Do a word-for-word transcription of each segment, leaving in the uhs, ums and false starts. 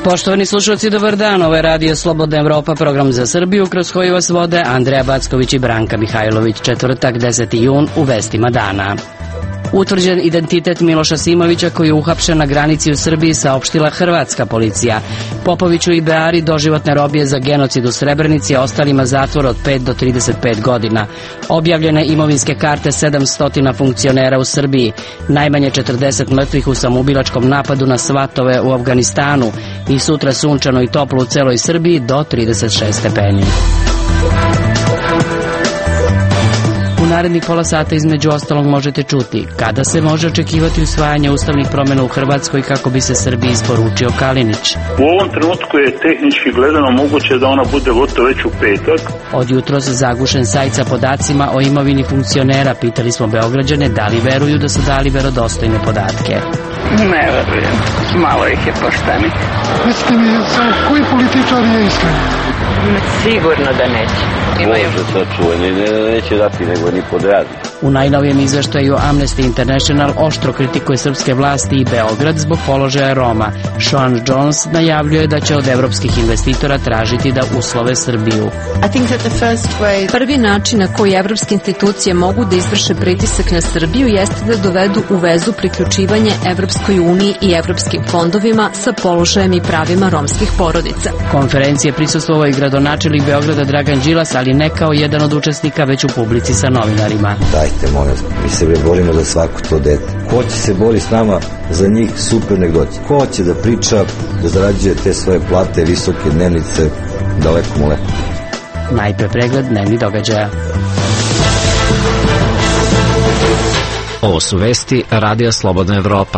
Poštovani slušalci, dobar dan. Ovo je Radio Slobodna Evropa, program za Srbiju, kroz koji vas vode Andreja Backović i Branka Mihajlović. Četvrtak, deseti jun, u vestima dana. Utvrđen identitet Miloša Simovića, koji je uhapšen na granici u Srbiji, saopštila hrvatska policija. Popoviću i Beari doživotne robije za genocid u Srebrenici, a ostalima zatvor od pet do trideset pet godina. Objavljene imovinske karte sedamsto funkcionera u Srbiji. Najmanje četrdeset mrtvih u samoubilačkom napadu na svatove u Afganistanu. I sutra sunčano i toplo u celoj Srbiji do trideset šest stepeni. U narednih pola sata između ostalog možete čuti kada se može očekivati usvajanje ustavnih promjena u Hrvatskoj kako bi se Srbiji isporučio Kalinić. U ovom trenutku je tehnički gledano moguće da ona bude gotovo već u petak. Od jutros zagušen sajt sa podacima o imovini funkcionera. Pitali smo Beograđane da li veruju da su dali verodostojne podatke. Ne verujem, malo ih je poštenih. Recite mi, koji političar je iskren? Sigurno da neće. Imaju sačuvanje, ne, neće dati nego ni podradi. U najnovijem izveštaju Amnesty International oštro kritikuje srpske vlasti i Beograd zbog položaja Roma. Sean Jones najavljuje da će od evropskih investitora tražiti da uslove Srbiju. Prvi način na koji evropske institucije mogu da izvrše pritisak na Srbiju jeste da dovedu u vezu priključivanje Evropskoj uniji i evropskim fondovima sa položajem i pravima romskih porodica. Konferencije prisustvovao i gradonačelnik Beograda Dragan Đilas, ali ne kao jedan od učesnika, već u publici sa novinarima. Dajte, molim, mi se borimo za svako to dete. Ko će se bori s nama za njih, super nek doći. Ko će da priča, da zarađuje te svoje plate, visoke dnevnice, daleko mu lepo. Najpre pregled dnevnih događaja. Ovo su vesti Radija Slobodna Evropa.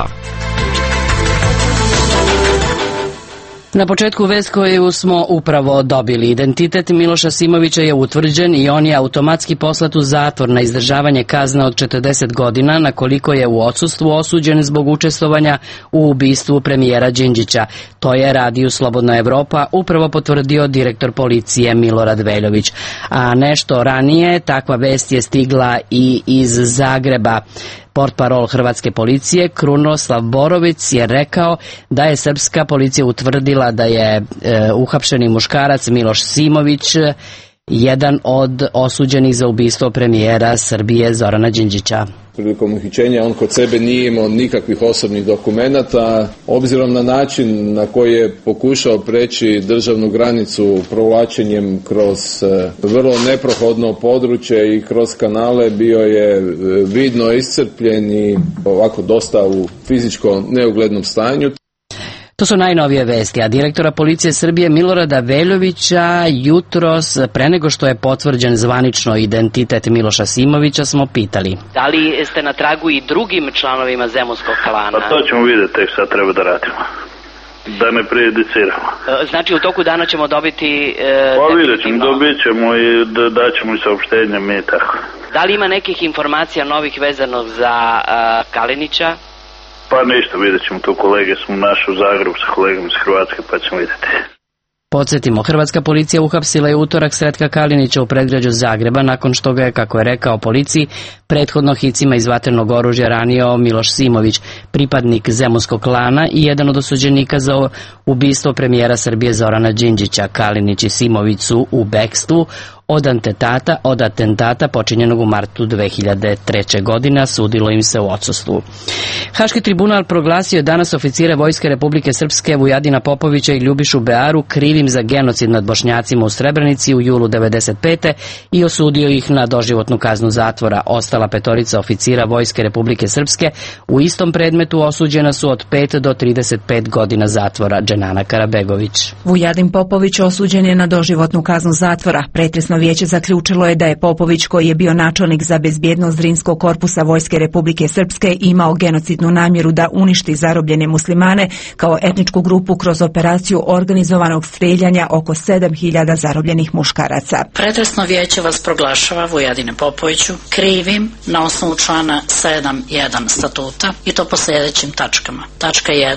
Na početku vest koju smo upravo dobili. Identitet Miloša Simovića je utvrđen i on je automatski poslat u zatvor na izdržavanje kazne od četrdeset godina, na koliko je u odsustvu osuđen zbog učestvovanja u ubistvu premijera Đinđića. To je Radiju Slobodna Evropa upravo potvrdio direktor policije Milorad Veljović. A nešto ranije takva vest je stigla i iz Zagreba. Portparol hrvatske policije Krunoslav Borović je rekao da je srpska policija utvrdila da je e, uhapšeni muškarac Miloš Simović jedan od osuđenih za ubistvo premijera Srbije Zorana Đinđića. Prilikom uhićenja on kod sebe nije imao nikakvih osobnih dokumenata. Obzirom na način na koji je pokušao preći državnu granicu provlačenjem kroz vrlo neprohodno područje i kroz kanale, bio je vidno iscrpljen i ovako dosta u fizičko neuglednom stanju. To su najnovije vesti, a direktora policije Srbije Milorada Veljovića jutros, pre nego što je potvrđen zvanično identitet Miloša Simovića, smo pitali. Da li ste na tragu i drugim članovima zemunskog klana? Pa to ćemo vidjeti, tek sad treba da radimo. Da ne prejudiciramo. Znači u toku dana ćemo dobiti... E, pa vidjet ćemo, dobit ćemo i daćemo i saopštenja mi tako. Da li ima nekih informacija novih vezanog za uh, Kalinića? Pa ništa, vidjet ćemo tu, kolege smo naši u Zagrebu sa kolegama iz Hrvatske, pa ćemo vidjeti. Podsjetimo, hrvatska policija uhapsila je utorak Sretka Kalinića u predgrađu Zagreba, nakon što ga je, kako je rekao policiji, prethodno hicima iz vatrenog oružja ranio Miloš Simović, pripadnik zemunskog klana i jedan od osuđenika za ubistvo premijera Srbije Zorana Đinđića. Kalinić i Simović su u bekstvu od atentata, od atentata počinjenog u martu dve hiljade treće. godine, a sudilo im se u odsustvu. Haški tribunal proglasio je danas oficire Vojske Republike Srpske Vujadina Popovića i Ljubišu Bearu krivim za genocid nad Bošnjacima u Srebrenici u julu devedeset pete. i osudio ih na doživotnu kaznu zatvora. Ostala petorica oficira Vojske Republike Srpske u istom predmetu osuđena su od pet do trideset pet godina zatvora. Dženana Karabegović. Vujadin Popović osuđen je na doživotnu kaznu zatvora. Pretresno vijeće zaključilo je da je Popović, koji je bio načelnik za bezbjednost Drinskog korpusa Vojske Republike Srpske, imao genocidnu namjeru da uništi zarobljene muslimane kao etničku grupu kroz operaciju organizovanog strijeljanja oko sedam hiljada zarobljenih muškaraca. Pretresno vijeće vas proglašava, Vujadine Popoviću, krivim na osnovu člana sedam jedan statuta i to po sljedećim tačkama. Tačka jedan.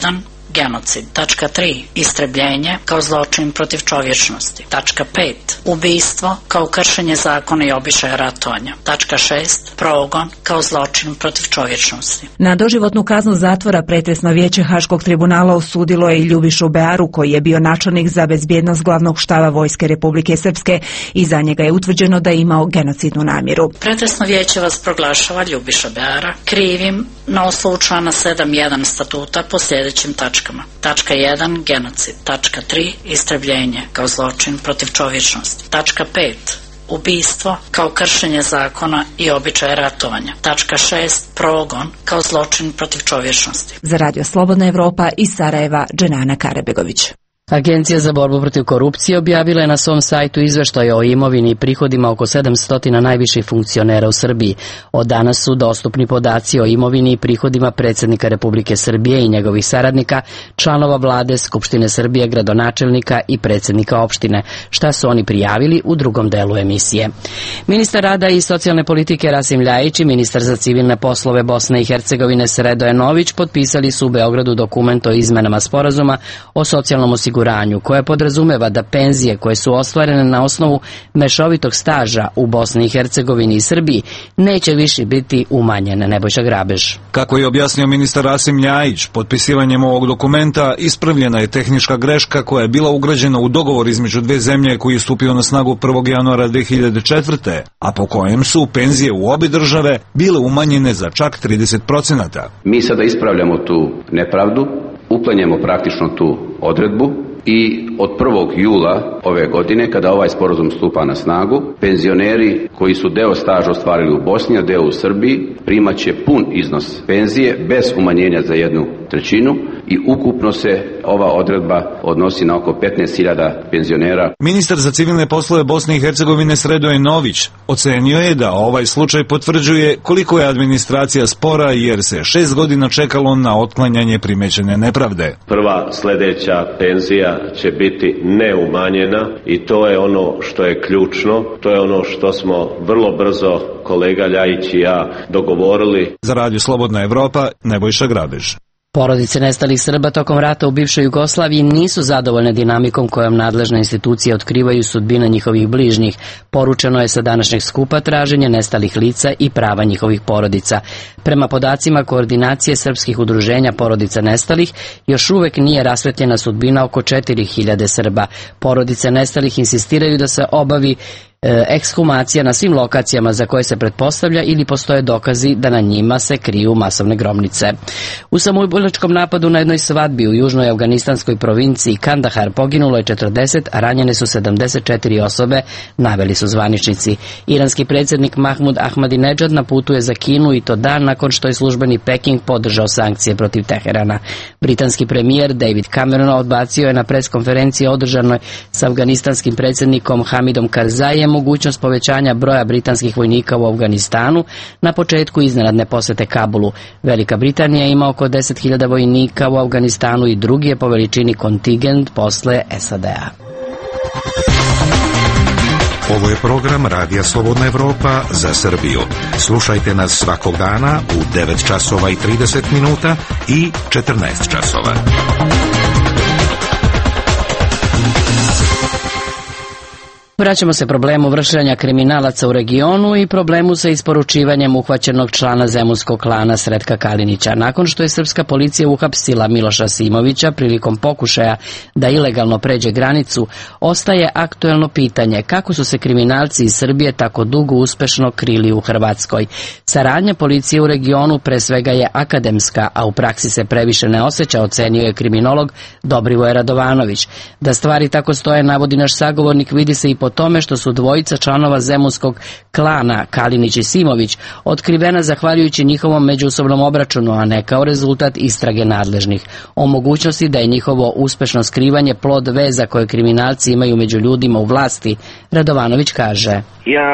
genocid. Tačka tri. Istrebljenje kao zločin protiv čovječnosti. Tačka pet. Ubistvo kao kršenje zakona i običaja ratovanja. Tačka šest. Progon kao zločin protiv čovječnosti. Na doživotnu kaznu zatvora pretresno vijeće Haškog tribunala osudilo je i Ljubišu Bearu, koji je bio načelnik za bezbjednost glavnog štaba Vojske Republike Srpske i za njega je utvrđeno da je imao genocidnu namjeru. Pretresno vijeće vas proglašava Ljubiša Beara krivim na osnovu člana sedam jedan statuta po sljedećim tačkama. Tačka jedan. Genocid. Tačka tri. Istrebljenje kao zločin protiv čovječnosti. Tačka pet. Ubistvo kao kršenje zakona i običaja ratovanja. Tačka šest. Progon kao zločin protiv čovječnosti. Za Radio Slobodna Evropa iz Sarajeva, Dženana Karabegović. Agencija za borbu protiv korupcije objavila je na svom sajtu izveštaj o imovini i prihodima oko sedamsto najviših funkcionera u Srbiji. Od danas su dostupni podaci o imovini i prihodima predsjednika Republike Srbije i njegovih saradnika, članova vlade, Skupštine Srbije, gradonačelnika i predsjednika opštine. Šta su oni prijavili u drugom delu emisije. Ministar rada i socijalne politike Rasim Ljajić i ministar za civilne poslove Bosne i Hercegovine Sredoje Nović potpisali su u Beogradu dokument o izmenama sporazuma o socijalnom osiguranju koje podrazumeva da penzije koje su ostvarene na osnovu mešovitog staža u Bosni i Hercegovini i Srbiji neće više biti umanjene. Nebojša Grabež. Kako je objasnio ministar Rasim Ljajić, potpisivanjem ovog dokumenta ispravljena je tehnička greška koja je bila ugrađena u dogovor između dve zemlje koji je stupio na snagu prvog januara dve hiljade četvrte. a po kojem su penzije u obe države bile umanjene za čak trideset procenata. Mi sada ispravljamo tu nepravdu, uklanjamo praktično tu odredbu i od prvog jula ove godine, kada ovaj sporazum stupa na snagu, penzioneri koji su deo staža ostvarili u Bosni, a deo u Srbiji, primaće pun iznos penzije bez umanjenja za jednu trećinu i ukupno se ova odredba odnosi na oko petnaest hiljada penzionera. Ministar za civilne poslove Bosne i Hercegovine Sredoje Nović ocenio je da ovaj slučaj potvrđuje koliko je administracija spora jer se šest godina čekalo na otklanjanje primećene nepravde. Prva sledeća penzija će biti neumanjena i to je ono što je ključno, to je ono što smo vrlo brzo kolega Ljajić i ja dogovorili. Za Radio Slobodna Evropa, Nebojša Grabež. Porodice nestalih Srba tokom rata u bivšoj Jugoslaviji nisu zadovoljne dinamikom kojom nadležne institucije otkrivaju sudbine njihovih bližnjih. Poručeno je sa današnjeg skupa traženje nestalih lica i prava njihovih porodica. Prema podacima koordinacije srpskih udruženja porodica nestalih, još uvek nije rasvetljena sudbina oko četiri hiljade Srba. Porodice nestalih insistiraju da se obavi ekshumacija na svim lokacijama za koje se pretpostavlja ili postoje dokazi da na njima se kriju masovne grobnice. U samoubilačkom napadu na jednoj svadbi u južnoj afganistanskoj provinciji Kandahar poginulo je četrdeset, a ranjene su sedamdeset četiri osobe, naveli su zvaničnici. Iranski predsjednik Mahmud Ahmadinejad na putu je za Kinu i to dan nakon što je službeni Peking podržao sankcije protiv Teherana. Britanski premijer David Cameron odbacio je na preskonferenciji održanoj s afganistanskim predsjednikom Hamidom Karzajem mogućnost povećanja broja britanskih vojnika u Afganistanu na početku iznenadne posete Kabulu. Velika Britanija ima oko deset hiljada vojnika u Afganistanu i drugi je po veličini kontingent posle S A D-a. Ovo je program Radija Slobodna Evropa za Srbiju. Slušajte nas svakog dana u devet časova i trideset minuta i četrnaest časova. Vraćamo se problemu vršenja kriminalaca u regionu i problemu sa isporučivanjem uhvaćenog člana zemunskog klana Sretka Kalinića. Nakon što je srpska policija uhapsila Miloša Simovića prilikom pokušaja da ilegalno pređe granicu, ostaje aktuelno pitanje kako su se kriminalci iz Srbije tako dugo uspešno krili u Hrvatskoj. Saradnja policije u regionu pre svega je akademska, a u praksi se previše ne osjeća, ocenio je kriminolog Dobrivoje Radovanović. Da stvari tako stoje, navodi naš sagovornik, vidi se i po tome što su dvojica članova zemunskog klana Kalinić i Simović otkrivena zahvaljujući njihovom međusobnom obračunu, a ne kao rezultat istrage nadležnih. O mogućnosti da je njihovo uspešno skrivanje plod veza koje kriminalci imaju među ljudima u vlasti, Radovanović kaže: Ja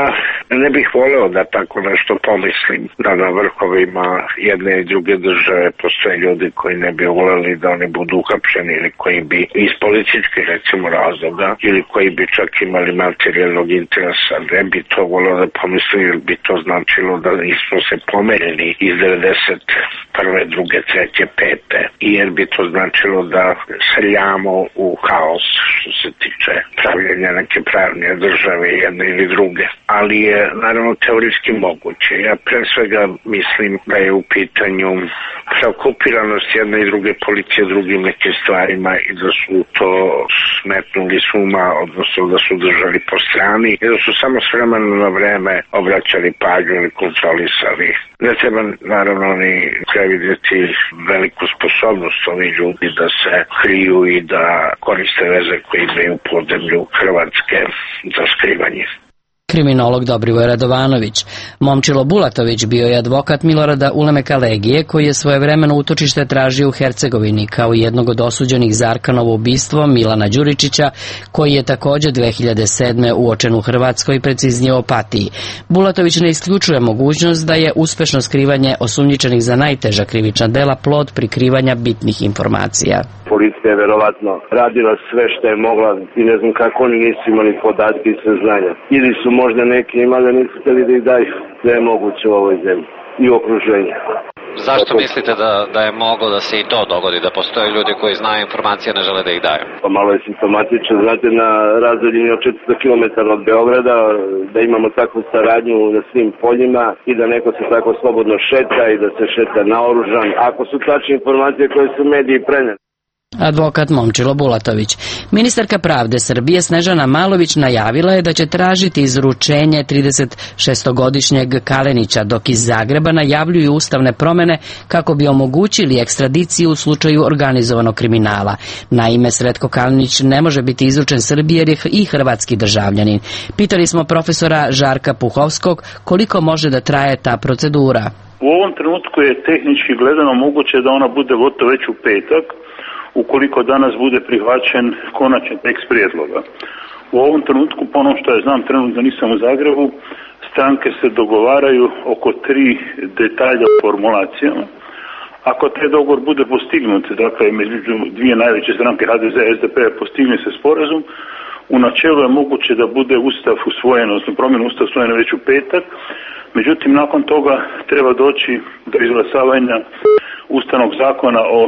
Ne bih voleo da tako nešto pomislim, da na vrhovima jedne i druge države postoje ljudi koji ne bi voleli da oni budu uhapšeni ili koji bi iz političkih recimo razloga ili koji bi čak imali materijalnog interesa. Ne bi to voleo da pomislim jer bi to značilo da nismo se pomerili iz devedeset prve, druge, treće, pete jer bi to značilo da srljamo u haos što se tiče pravljenja neke pravne države jedne ili druge. Ali je naravno teorijski moguće. Ja pre svega mislim da je u pitanju preokupiranost jedne i druge policije drugim nekim stvarima i da su to smetnuli s uma, odnosno da su držali po strani i da su samo s vremena na vreme obraćali pažnju ili kontrolisali. Ne treba naravno ni previdjeti veliku sposobnost ovih ljudi da se kriju i da koriste veze koje imaju u podzemlju Hrvatske za skrivanje. Kriminolog Dobrivoj Radovanović. Momčilo Bulatović bio je advokat Milorada Ulemeka Legije, koji je svojevremeno utočište tražio u Hercegovini, kao jednog od osuđenih za Arkanovo ubistvo Milana Đuričića, koji je također dve hiljade sedme uočen u Hrvatskoj, preciznije u Opatiji. Bulatović ne isključuje mogućnost da je uspešno skrivanje osumnjičenih za najteža krivična dela plod prikrivanja bitnih informacija. Policija je verovatno radila sve što je mogla i ne znam kako oni nisu imali podatke i saznanja. Ili su možda neki imali, da nisu htjeli da ih daju. Sve je moguće u ovoj zemlji i okruženju. Zašto mislite da, da je moglo da se i to dogodi, da postoje ljudi koji znaju informacije, ne žele da ih daju? Pa malo je simptomatično, znate, na razdaljini od četiristo kilometara od Beograda, da imamo takvu saradnju na svim poljima i da neko se tako slobodno šeta i da se šeta naoružan. Ako su tačne informacije koje su mediji preneli. Advokat Momčilo Bulatović. Ministarka pravde Srbije Snežana Malović najavila je da će tražiti izručenje tridesetšestogodišnjeg Kalenića, dok iz Zagreba najavljuju ustavne promene kako bi omogućili ekstradiciju u slučaju organizovanog kriminala. Naime, Sretko Kalenić ne može biti izručen Srbiji jer je i hrvatski državljanin. Pitali smo profesora Žarka Puhovskog koliko može da traje ta procedura. U ovom trenutku je tehnički gledano moguće da ona bude gotovo već u petak, ukoliko danas bude prihvaćen konačni tekst prijedloga. U ovom trenutku, po onom što ja znam, trenutno nisam u Zagrebu, stranke se dogovaraju oko tri detalja o formulacijama. Ako taj dogovor bude postignut, dakle, među dvije najveće stranke H D Z i S D P postigne se sporazum, u načelu je moguće da bude ustav usvojen, odnosno promjena ustav usvojen već u petak, međutim, nakon toga treba doći do izglasavanja ustavnog zakona o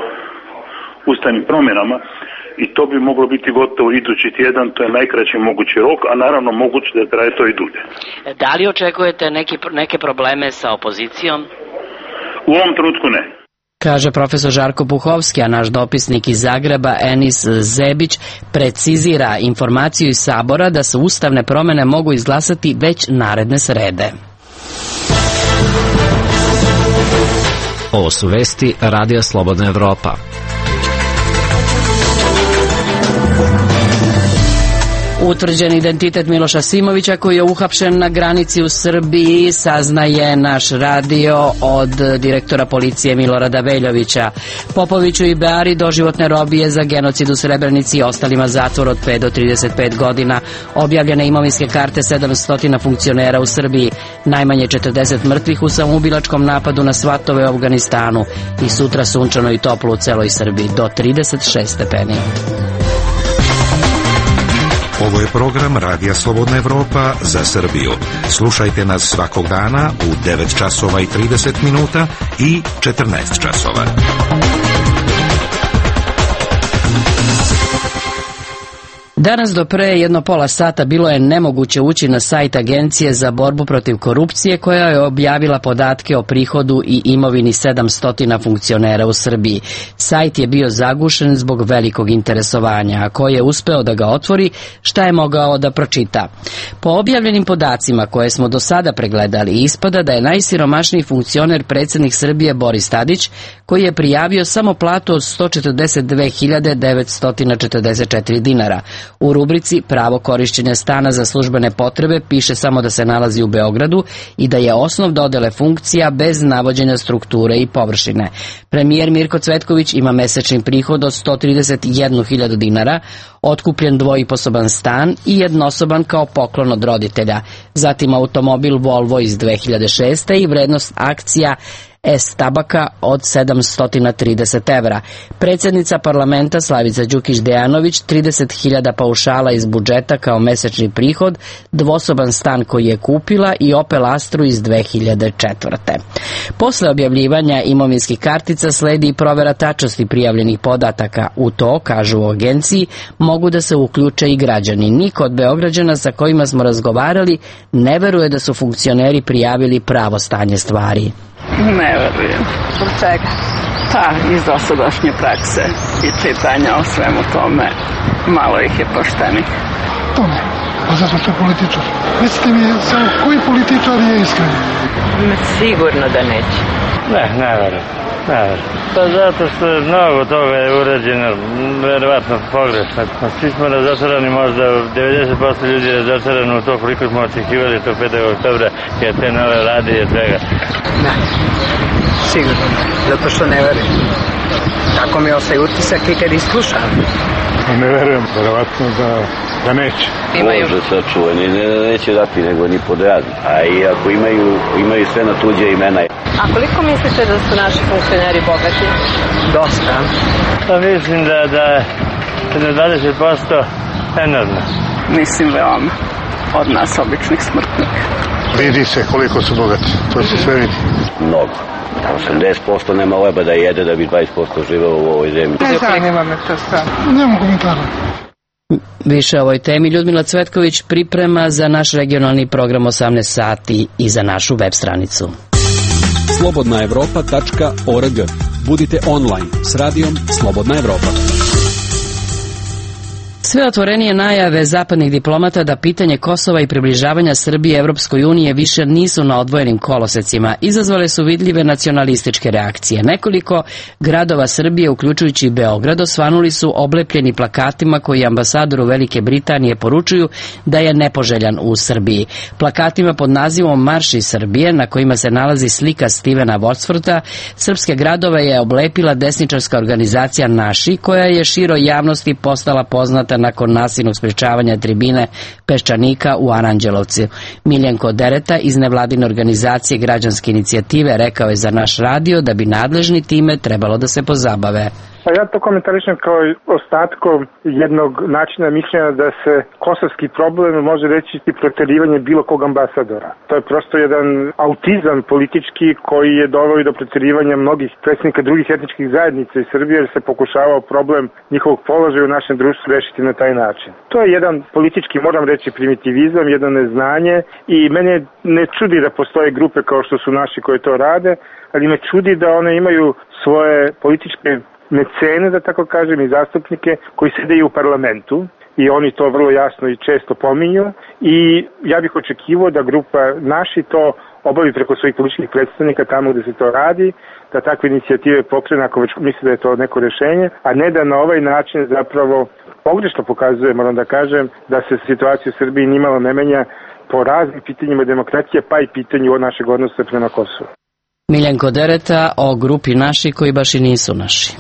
ustavnim promjenama i to bi moglo biti gotovo idući tjedan, to je najkraći mogući rok, a naravno moguće da traje to i dulje. Da li očekujete neki, neke probleme sa opozicijom? U ovom trenutku ne. Kaže profesor Žarko Puhovski, a naš dopisnik iz Zagreba Enis Zebić precizira informaciju iz Sabora da se ustavne promjene mogu izglasati već naredne srede. Ovo su vesti Radija Slobodna Evropa. Utvrđen identitet Miloša Simovića, koji je uhapšen na granici u Srbiji, saznaje naš radio od direktora policije Milorada Veljovića. Popoviću i Beari doživotne robije za genocid u Srebrenici i ostalima zatvor od pet do trideset pet godina. Objavljene imovinske karte sedamsto funkcionera u Srbiji. Najmanje četrdeset mrtvih u samoubilačkom napadu na svatove u Afganistanu. I sutra sunčano i toplo u celoj Srbiji do trideset šest stepeni. Ovo je program Radija Slobodna Evropa za Srbiju. Slušajte nas svakog dana u devet časova i trideset minuta i četrnaest časova. Danas do pre jedno pola sata bilo je nemoguće ući na sajt Agencije za borbu protiv korupcije, koja je objavila podatke o prihodu i imovini sedamsto funkcionera u Srbiji. Sajt je bio zagušen zbog velikog interesovanja, a ko je uspeo da ga otvori, šta je mogao da pročita. Po objavljenim podacima koje smo do sada pregledali, ispada da je najsiromašniji funkcioner predsjednik Srbije Boris Tadić, koji je prijavio samo platu od sto četrdeset dve hiljade devetsto četrdeset četiri dinara. U rubrici Pravo korišćenja stana za službene potrebe piše samo da se nalazi u Beogradu i da je osnov dodele funkcija bez navođenja strukture i površine. Premijer Mirko Cvetković ima mesečni prihod od sto trideset jednu hiljadu dinara, otkupljen dvoiposoban stan i jednosoban kao poklon od roditelja. Zatim automobil Volvo iz dve hiljade šeste. i vrednost akcija S tabaka od sedamsto trideset evra. Predsjednica parlamenta Slavica Đukić Dejanović trideset hiljada paušala iz budžeta kao mesečni prihod, dvosoban stan koji je kupila i Opel Astru iz dve hiljade četvrte. Posle objavljivanja imovinskih kartica sledi i provera tačnosti prijavljenih podataka. U to, kažu u agenciji, mogu da se uključe i građani. Niko od Beograđana sa kojima smo razgovarali ne veruje da su funkcioneri prijavili pravo stanje stvari. Ne verujem. Zbog čega? Pa, iz dosadašnje prakse i čitanja o svemu tome, malo ih je poštenih. To ne, pa zato što je političar. Recite mi, samo koji političar je iskren? Sigurno da neće. Ne, ne verujem. Ne verujem. Pa zato što je mnogo toga je urađeno, verovatno pogrešno. Svi smo razočarani, možda devedeset posto ljudi je razočarano u to koliko smo očekivali to petog oktobra, jer te nove rade i svega. Ne, sigurno ne, zato što ne verujem. Tako mi ostaje utisak i kad islušam. Ne verujem, verovatno da, da neće. Može sačuvani, ne, neće dati nego ni pod rad. A i ako imaju, imaju sve na tuđe imena. A koliko mislite da su naši funkcioneri bogati? Dosta. Pa mislim da, da je dvadeset posto enormno. Mislim veoma. Od nas običnih smrtnika. Vidi se koliko su bogati, to se sve vidi. Mnogo. osamdeset posto nema leba da jede da bi dvadeset posto živeo u ovoj zemlji. Ne zanima me to sve. Nema komentara. Više o ovoj temi Ljudmila Cvetković priprema za naš regionalni program osamnaest sati i za našu web stranicu. slobodna evropa tačka org. Budite online s radijom Slobodna Evropa. Sve otvorenije najave zapadnih diplomata da pitanje Kosova i približavanja Srbije Evropskoj uniji više nisu na odvojenim kolosecima izazvale su vidljive nacionalističke reakcije. Nekoliko gradova Srbije, uključujući i Beograd, osvanuli su oblepljeni plakatima koji ambasadoru Velike Britanije poručuju da je nepoželjan u Srbiji. Plakatima pod nazivom Marš iz Srbije, na kojima se nalazi slika Stevena Wadswortha, srpske gradove je oblepila desničarska organizacija Naši, koja je široj javnosti postala poznata nakon nasilnog sprečavanja tribine Peščanika u Aranđelovcu. Miljenko Dereta iz nevladine organizacije Građanske inicijative rekao je za naš radio da bi nadležni time trebalo da se pozabave. Pa ja to komentarišem kao ostatkom jednog načina mišljenja da se kosovski problem može reći proterivanje bilo kog ambasadora. To je prosto jedan autizam politički koji je doveo do proterivanja mnogih predsjednika drugih etničkih zajednica iz Srbije, jer se pokušavao problem njihovog položaja u našem društvu rešiti na taj način. To je jedan politički, moram reći, primitivizam, jedno neznanje i mene ne čudi da postoje grupe kao što su naši koje to rade, ali me čudi da one imaju svoje političke mecene, da tako kažem, i zastupnike koji sede i u parlamentu i oni to vrlo jasno i često pominju i ja bih očekivao da grupa Naši to obavi preko svojih političkih predstavnika tamo gde se to radi, da takve inicijative pokrene ako već misle da je to neko rešenje, a ne da na ovaj način zapravo pogrešno pokazuje, moram da kažem, da se situacija u Srbiji nimalo ne menja po raznim pitanjima demokracije, pa i pitanju od našeg odnosa prema Kosovu. Miljenko Dereta o grupi Naši koji baš i nisu naši.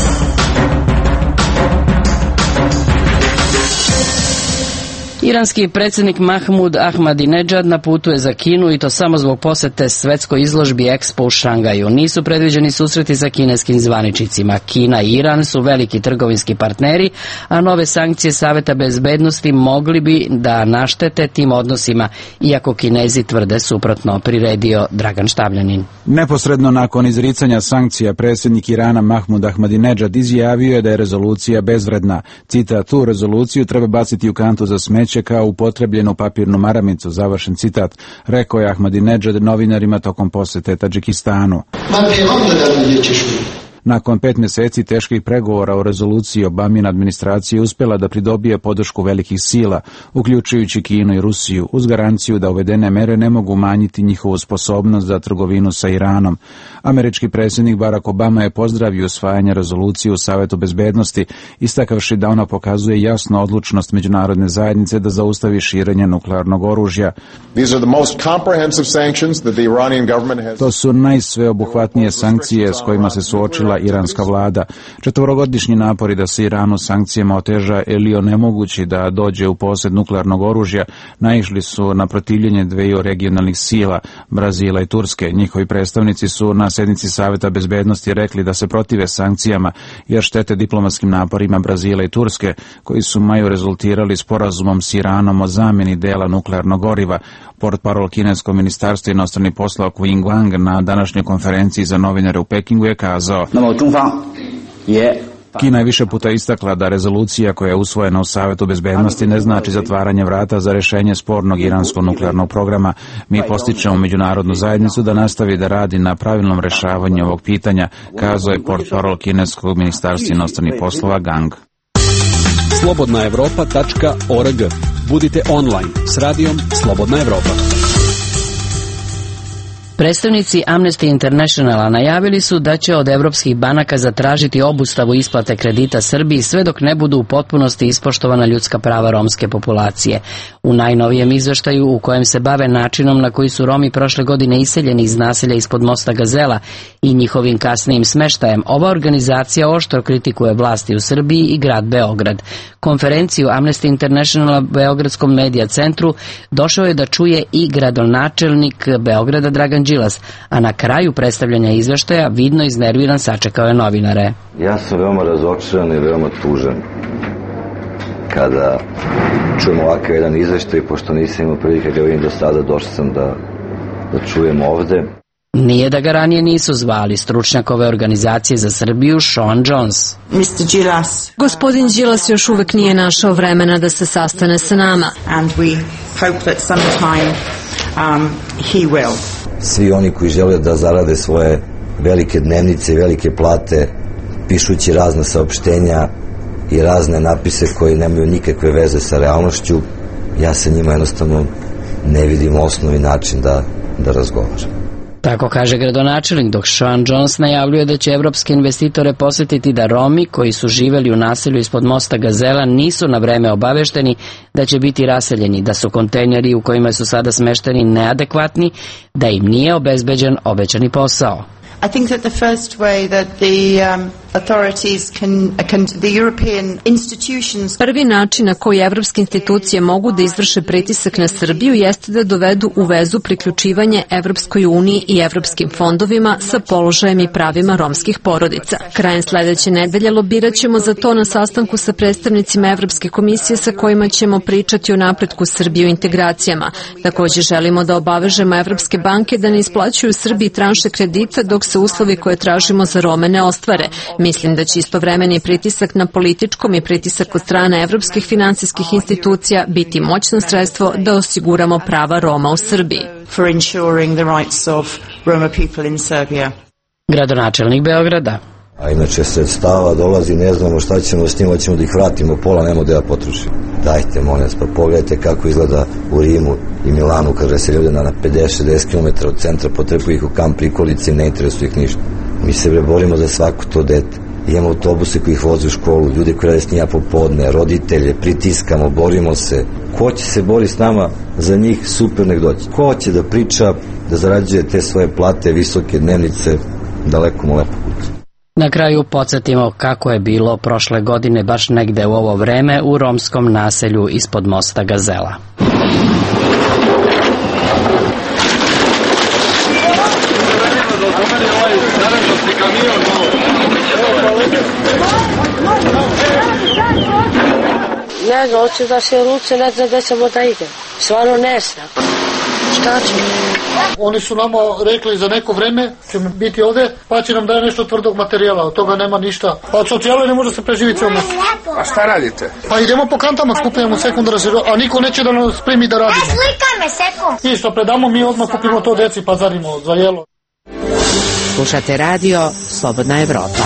Iranski predsjednik Mahmud Ahmadinejad na putu je za Kinu i to samo zbog posete svetskoj izložbi Expo u Šangaju. Nisu predviđeni susreti sa kineskim zvaničnicima. Kina i Iran su veliki trgovinski partneri, a nove sankcije Saveta bezbednosti mogli bi da naštete tim odnosima, iako Kinezi tvrde suprotno, priredio Dragan Štavljanin. Neposredno nakon izricanja sankcija predsjednik Irana Mahmud Ahmadinejad izjavio je da je rezolucija bezvredna. Citat, tu rezoluciju treba baciti u kantu za smeće kao upotrebljenu papirnu maramicu, završen citat, rekao je Ahmadinejad novinarima tokom posete Tadžikistanu. Nakon pet mjeseci teških pregovora o rezoluciji, Obamina administracija uspjela da pridobije podršku velikih sila, uključujući Kinu i Rusiju, uz garanciju da uvedene mere ne mogu umanjiti njihovu sposobnost za trgovinu sa Iranom. Američki predsjednik Barack Obama je pozdravio usvajanje rezolucije u Savetu bezbednosti, istakavši da ona pokazuje jasnu odlučnost međunarodne zajednice da zaustavi širenje nuklearnog oružja. To su najsveobuhvatnije sankcije s kojima se suočila iranska vlada. Četvorogodišnji napori da se Iranu sankcijama oteža ili onemogući da dođe u posjed nuklearnog oružja naišli su na protivljenje dveju regionalnih sila, Brazila i Turske. Njihovi predstavnici su na sjednici Saveta bezbednosti rekli da se protive sankcijama jer štete diplomatskim naporima Brazila i Turske, koji su maju rezultirali sporazumom s Iranom o zamjeni dela nuklearnog goriva. Portparol kineskog ministarstva inostranih poslova Qin Guang na današnjoj konferenciji za novinare u Pekingu je kazao: Kina je više puta istakla da rezolucija koja je usvojena u Savetu bezbednosti ne znači zatvaranje vrata za rješenje spornog iranskog nuklearnog programa. Mi postičemo međunarodnu zajednicu da nastavi da radi na pravilnom rješavanju ovog pitanja, kazao je portparol kineskog ministarstva inostranih poslova Gang. slobodna evropa tačka org. Budite online s radijom Slobodna Evropa. Predstavnici Amnesty Internationala najavili su da će od evropskih banaka zatražiti obustavu isplate kredita Srbiji sve dok ne budu u potpunosti ispoštovana ljudska prava romske populacije. U najnovijem izveštaju u kojem se bave načinom na koji su Romi prošle godine iseljeni iz naselja ispod mosta Gazela i njihovim kasnijim smeštajem, ova organizacija oštro kritikuje vlasti u Srbiji i grad Beograd. Konferenciju Amnesty Internationala u Beogradskom medija centru došao je da čuje i gradonačelnik Beograda Dragan Đilas, a na kraju predstavljanja izveštaja vidno iznerviran sačekao je novinare. Ja sam veoma razočaran i veoma tužan kada čujem ovakav jedan izveštaj, pošto nisam imao prilike ga vidim do sada, došao sam da, da čujem ovde. Nije da ga ranije nisu zvali, stručnjak ove organizacije za Srbiju Sean Jones. mister Đilas. Gospodin Đilas još uvek nije našao vremena da se sastane sa nama. And we hope that sometime um, he will. Svi oni koji žele da zarade svoje velike dnevnice i velike plate, pišući razne saopštenja i razne napise koji nemaju nikakve veze sa realnošću, ja se njima jednostavno ne vidim osnovi način da, da razgovaram. Tako kaže gradonačelnik, dok Sean Jones najavljuje da će evropske investitore posjetiti da Romi koji su živeli u naselju ispod mosta Gazela nisu na vreme obavešteni da će biti raseljeni, da su kontejneri u kojima su sada smešteni neadekvatni, da im nije obezbeđen obećani posao. I think that the first way that the um, authorities can, can the European institutions. Prvi način na koji evropske institucije mogu da izvrše pritisak na Srbiju jeste da dovedu u vezu priključivanje Evropskoj uniji i evropskim fondovima sa položajem i pravima romskih porodica. Krajem sledeće nedelje lobirat ćemo za to na sastanku sa predstavnicima Evropske komisije sa kojima ćemo pričati o napretku Srbije u integracijama. Takođe želimo da obavežemo evropske banke da ne isplaćuju Srbiji tranše kredita dok se uslovi koje tražimo za Rome ne ostvare. Mislim da će istovremeni pritisak na političkom i pritisak od strane evropskih finansijskih institucija biti moćno sredstvo da osiguramo prava Roma u Srbiji. For ensuring the rights of Roma people in Serbia. Gradonačelnik Beograda. A inače sredstava dolazi, ne znamo šta ćemo s njima, ćemo da ih vratimo, pola nemo da ja potrošim. Dajte, molim vas, pa pogledajte kako izgleda u Rimu i Milanu, kada se ljudi na pedeset do šezdeset kilometara od centra, potrebuju ih u kamp prikolici, ne interesuje ih ništa. Mi se bre borimo za svako to dete. Imamo autobuse koji ih voze u školu, ljude koji rade s njima popodne, roditelje, pritiskamo, borimo se. Ko će se bori s nama za njih, super nek doći. Ko će da priča, da zarađuje te svoje plate, visoke dnevnice, daleko mu lepo kući. Na kraju podsjetimo kako je bilo prošle godine baš negde u ovo vreme u romskom naselju ispod mosta Gazela. Ne znam, hoće da se ruce, ne znam gde ćemo da idemo. Stvarno ne znam. Šta ćemo? Oni su nama rekli za neko vreme ćemo biti ovde, pa će nam daje nešto tvrdog materijala, od toga nema ništa. Pa od socijale ne može se preživiti cijel mesec. A šta radite? Pa idemo po kantama, skupljamo sekundarne, a niko neće da nas primi da radimo. A slika me sekund. Isto, predamo mi odmah, kupimo to deci, pazarimo za jelo. Slušate radio Slobodna Evropa.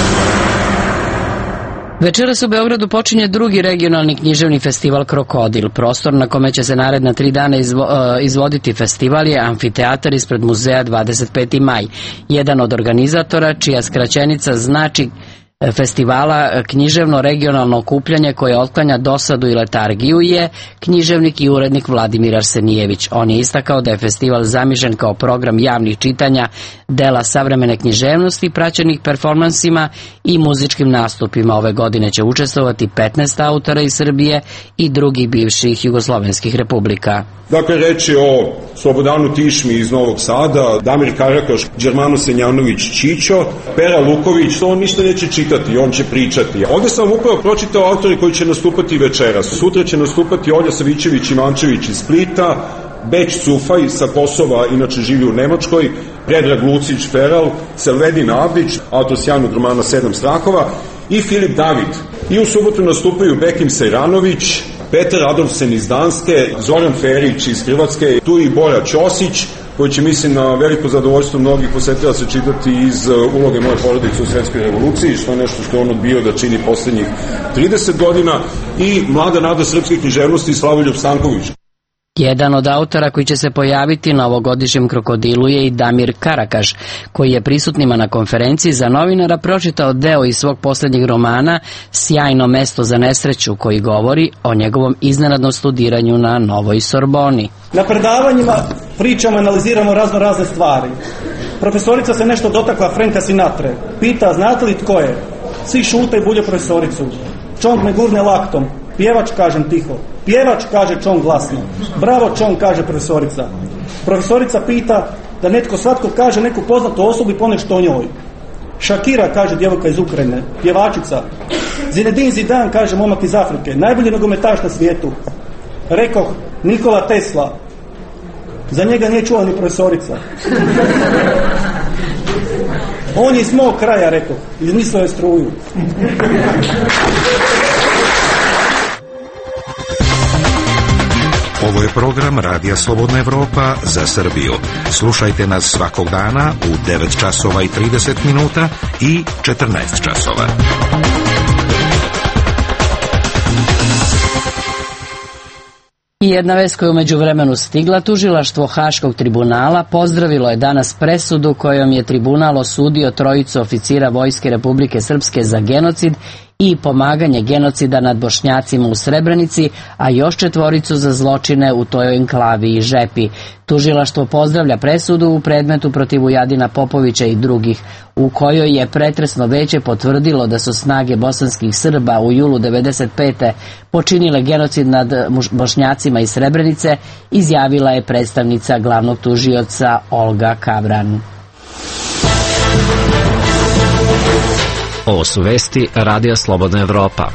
Večeras u Beogradu počinje drugi regionalni književni festival Krokodil. Prostor na kome će se naredna tri dana izvo, izvoditi festival je amfiteatar ispred muzeja dvadeset peti maj. Jedan od organizatora, čija skraćenica znači festivala književno regionalno okupljanje koje otklanja dosadu i letargiju je književnik i urednik Vladimir Arsenijević. On je istakao da je festival zamišljen kao program javnih čitanja dela savremene književnosti praćenih performansima i muzičkim nastupima. Ove godine će učestvovati petnaest autora iz Srbije i drugih bivših jugoslovenskih republika. Dakle, reč je o Slobodanu Tišmi iz Novog Sada, Damir Karakaš, Đermano Senjanović Čićo, Pera Luković, on ništa neće čitati, on će pričati. Ovde sam upravo pročitao autori koji će nastupati večeras. Sutra će nastupati Olja Savićević-Ivančević iz Splita, Beć Cufaj sa Kosova, inače živi u Nemačkoj, Predrag Lucić Feral, Selvedin Avdić, autor sjajnog romana Sedam strahova, i Filip David. I u subotu nastupaju Bekim Sejranović, Petar Adolfsen iz Danske, Zoran Ferić iz Hrvatske, tu i Bora Ćosić, koji će, mislim, na veliko zadovoljstvo mnogih posjetila se čitati iz uloge moje porodice u Svetskoj revoluciji, što je nešto što on odbio da čini poslednjih trideset godina, i mlada nada srpske književnosti Slavoljub Stanković. Jedan od autora koji će se pojaviti na ovogodišnjem Krokodilu je i Damir Karakaš, koji je prisutnima na konferenciji za novinara pročitao deo iz svog posljednjeg romana Sjajno mesto za nesreću, koji govori o njegovom iznenadnom studiranju na Novoj Sorboni. Na predavanjima pričamo, analiziramo razno razne stvari. Profesorica se nešto dotakla Franka Sinatre. Pita, znate li tko je? Svi šute i bulje profesoricu. Čong me gurne laktom. Pjevač, kažem tiho. Pjevač, kaže Čong glasno. Bravo, Čong, kaže profesorica. Profesorica pita da netko svatko kaže neku poznatu osobu i ponešto o njoj. Shakira, kaže djevojka iz Ukrajine. Pjevačica. Zinedine Zidane, kaže momak iz Afrike. Najbolji nogometaš na svijetu. Rekoh, Nikola Tesla. Za njega nije čula ni profesorica. On je iz mog kraja, rekoh. Izmislio je struju. Ovo je program Radija Slobodna Evropa za Srbiju. Slušajte nas svakog dana u devet časova i trideset minuta i četrnaest časova. I jedna vest koja je u međuvremenu stigla. Tužilaštvo Haškog tribunala pozdravilo je danas presudu kojom je tribunal osudio trojicu oficira Vojske Republike Srpske za genocid i pomaganje genocida nad Bošnjacima u Srebrenici, a još četvoricu za zločine u toj enklavi i Žepi. Tužilaštvo pozdravlja presudu u predmetu protiv Ujadina Popovića i drugih, u kojoj je pretresno veće potvrdilo da su snage bosanskih Srba u julu devedeset pete počinile genocid nad Bošnjacima iz Srebrenice, izjavila je predstavnica glavnog tužioca Olga Kavran. Ovo su vesti Radija Slobodna Evropa.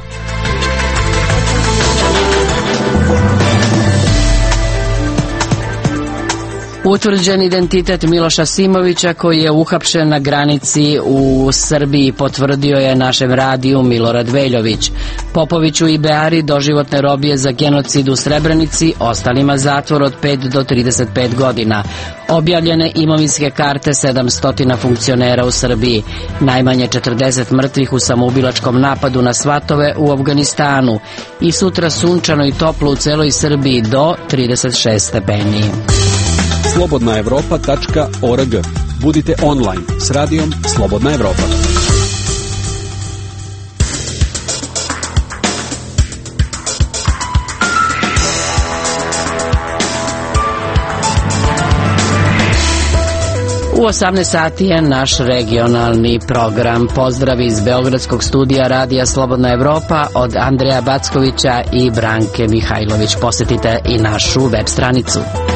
Utvrđen identitet Miloša Simovića, koji je uhapšen na granici u Srbiji, potvrdio je našem radiju Milorad Veljović. Popoviću i Beari doživotne robije za genocid u Srebrenici, ostalima zatvor od pet do trideset pet godina. Objavljene imovinske karte sedamsto funkcionera u Srbiji. Najmanje četrdeset mrtvih u samoubilačkom napadu na svatove u Afganistanu. I sutra sunčano i toplo u celoj Srbiji do trideset šest stepeni. slobodna evropa tačka org. Budite online s radijom Slobodna Evropa. U osamnaest sati je naš regionalni program. Pozdrav iz Beogradskog studija Radija Slobodna Evropa od Andreja Backovića i Branke Mihajlović. Posetite i našu web stranicu.